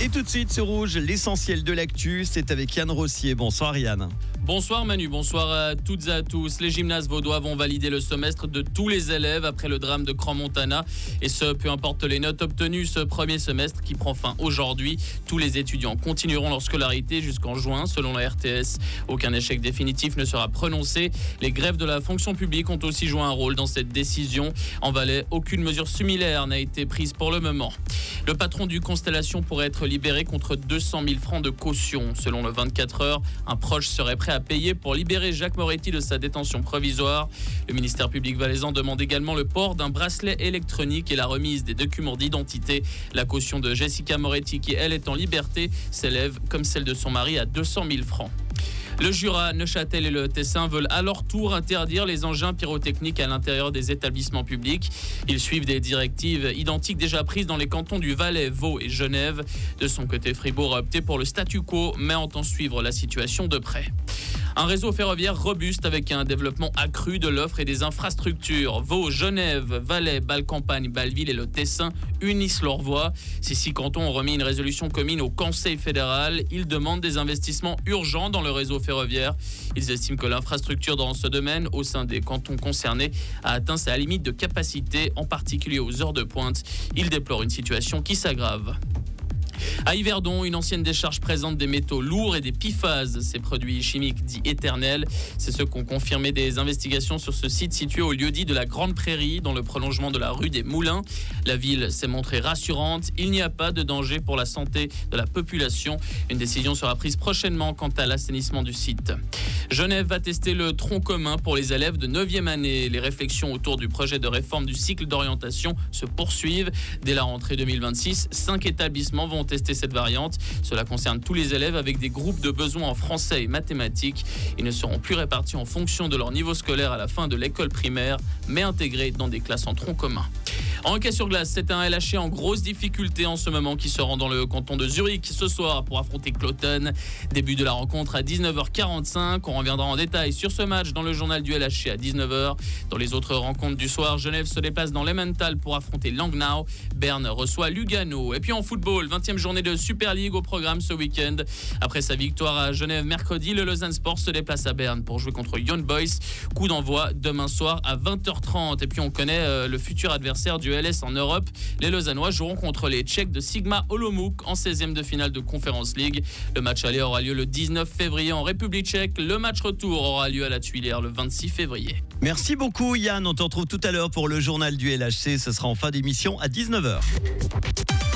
Et tout de suite sur Rouge, l'essentiel de l'actu, c'est avec Yann Rossier. Bonsoir Yann. Bonsoir Manu, bonsoir à toutes et à tous. Les gymnases vaudois vont valider le semestre de tous les élèves après le drame de Crans-Montana. Et ce, peu importe les notes obtenues ce premier semestre qui prend fin aujourd'hui. Tous les étudiants continueront leur scolarité jusqu'en juin selon la RTS. Aucun échec définitif ne sera prononcé. Les grèves de la fonction publique ont aussi joué un rôle dans cette décision. En Valais, aucune mesure similaire n'a été prise pour le moment. Le patron du Constellation pourrait être libéré contre 200 000 francs de caution. Selon le 24 heures, un proche serait prêt à payer pour libérer Jacques Moretti de sa détention provisoire. Le ministère public valaisan demande également le port d'un bracelet électronique et la remise des documents d'identité. La caution de Jessica Moretti, qui elle est en liberté, s'élève comme celle de son mari à 200 000 francs. Le Jura, Neuchâtel et le Tessin veulent à leur tour interdire les engins pyrotechniques à l'intérieur des établissements publics. Ils suivent des directives identiques déjà prises dans les cantons du Valais, Vaud et Genève. De son côté, Fribourg a opté pour le statu quo, mais entend suivre la situation de près. Un réseau ferroviaire robuste avec un développement accru de l'offre et des infrastructures. Vaud, Genève, Valais, Bâle-Campagne, Bâle-Ville et le Tessin unissent leurs voix. Ces 6 cantons ont remis une résolution commune au Conseil fédéral. Ils demandent des investissements urgents dans le réseau ferroviaire. Ils estiment que l'infrastructure dans ce domaine au sein des cantons concernés a atteint sa limite de capacité, en particulier aux heures de pointe. Ils déplorent une situation qui s'aggrave. À Yverdon, une ancienne décharge présente des métaux lourds et des PFAS, ces produits chimiques dits éternels. C'est ce qu'ont confirmé des investigations sur ce site situé au lieu-dit de la Grande Prairie, dans le prolongement de la rue des Moulins. La ville s'est montrée rassurante. Il n'y a pas de danger pour la santé de la population. Une décision sera prise prochainement quant à l'assainissement du site. Genève va tester le tronc commun pour les élèves de 9e année. Les réflexions autour du projet de réforme du cycle d'orientation se poursuivent. Dès la rentrée 2026, 5 établissements vont tester cette variante. Cela concerne tous les élèves avec des groupes de besoins en français et mathématiques. Ils ne seront plus répartis en fonction de leur niveau scolaire à la fin de l'école primaire, mais intégrés dans des classes en tronc commun. En hockey sur glace, c'est un LHC en grosse difficulté en ce moment qui se rend dans le canton de Zurich ce soir pour affronter Cloton. Début de la rencontre à 19h45. On reviendra en détail sur ce match dans le journal du LHC à 19h. Dans les autres rencontres du soir, Genève se déplace dans l'Emmental pour affronter Langnau. Berne reçoit Lugano. Et puis en football, 20e journée de Super League au programme ce week-end. Après sa victoire à Genève mercredi, le Lausanne Sport se déplace à Berne pour jouer contre Young Boys. Coup d'envoi demain soir à 20h30. Et puis on connaît le futur adversaire du LS en Europe. Les Lausannois joueront contre les Tchèques de Sigma Olomouc en 16e de finale de Conference League. Le match aller aura lieu le 19 février en République tchèque. Le match retour aura lieu à la Tuilière le 26 février. Merci beaucoup Yann, on te retrouve tout à l'heure pour le journal du LHC. Ce sera en fin d'émission à 19h.